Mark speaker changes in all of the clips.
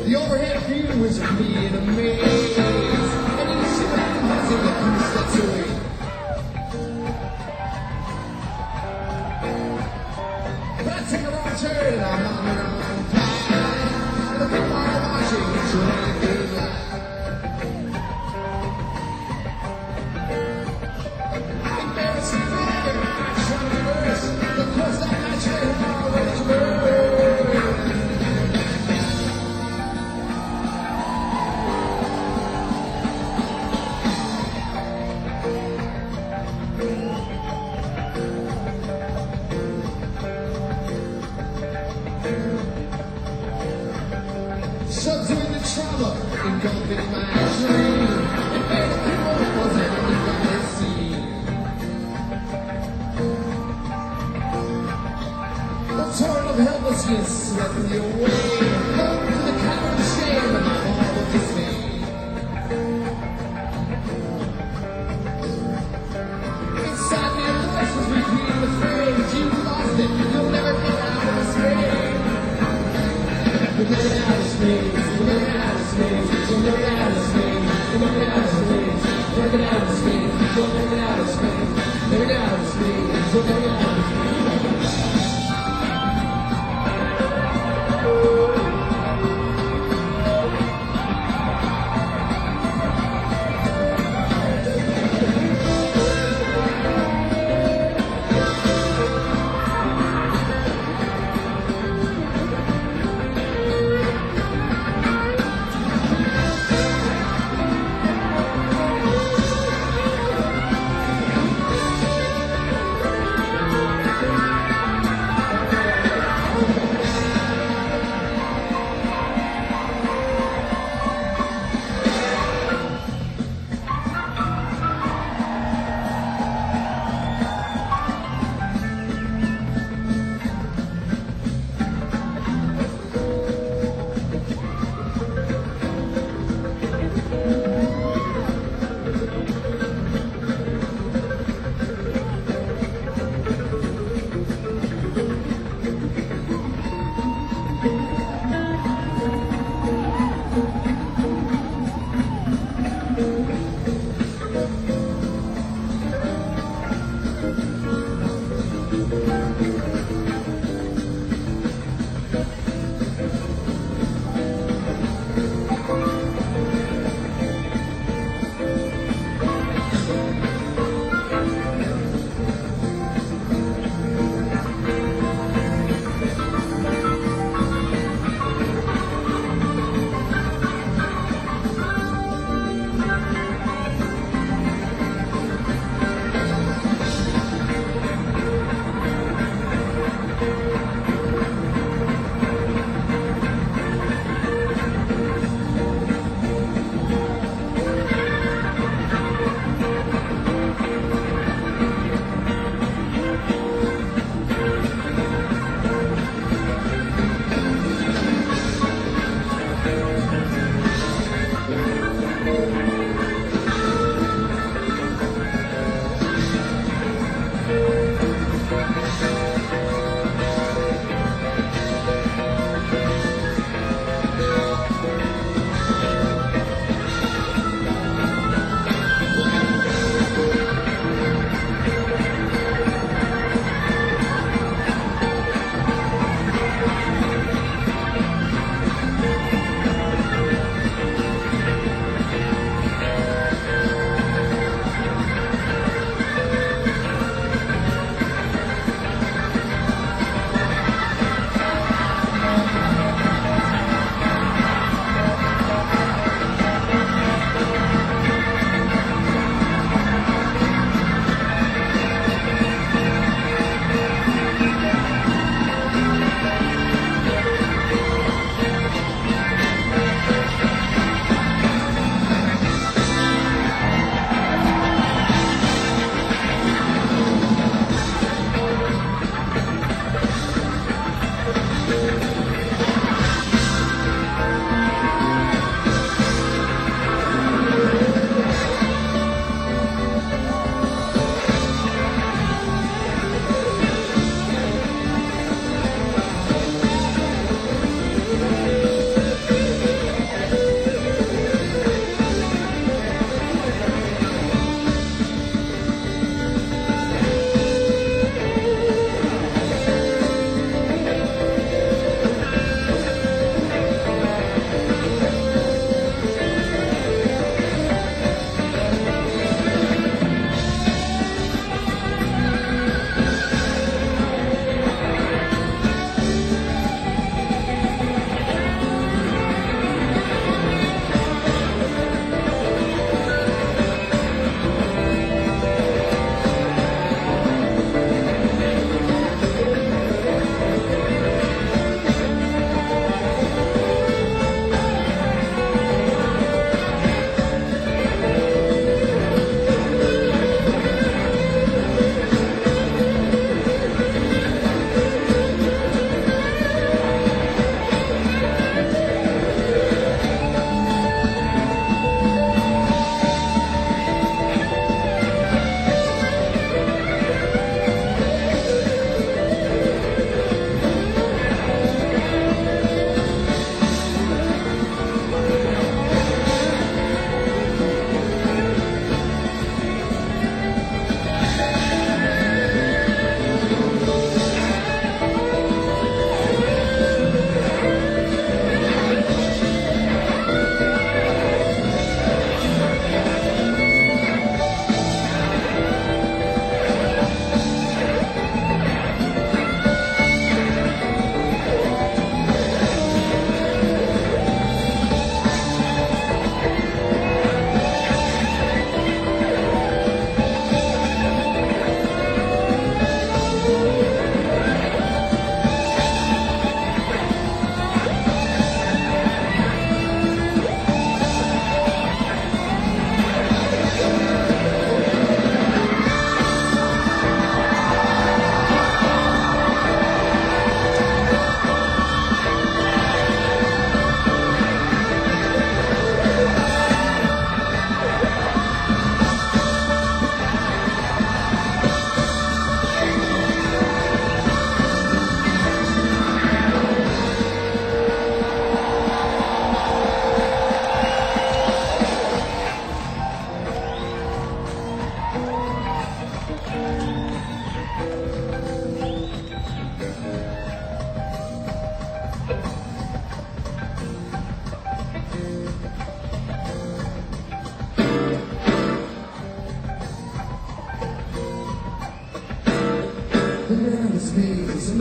Speaker 1: The overhead view was of me in a maze. And you see the buzzing a few steps away. But I take a wrong turn and I'm on the wrong path. The people are watching, trying to do that. I'm barely surviving, I'm trying to reverse the course that I train always to burn. Subduing the trauma, engulfing my dream. And made of people wasn't anything I see. The torrent of helplessness swept me away. Home to the cavern of shame and my ball of dismay. Inside me a voice was repeating the phrase, you lost it, you'll never get out of this game. You'll never get out of this maze. You'll never get out of this maze. You'll never get out of this maze. You'll never get out of this maze. You'll never get out of this maze. You'll never get out of this maze. Never get out of this maze. You'll never get out of this maze.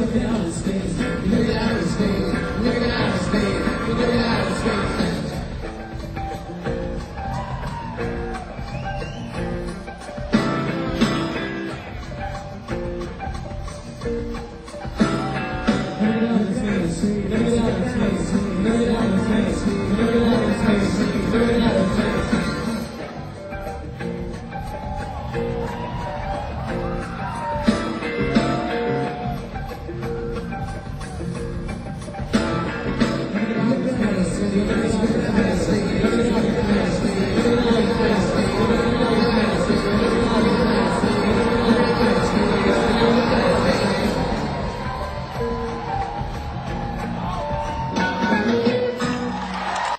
Speaker 1: look at outer space. You look at outer space. You look at outer space. You look at outer space. Look at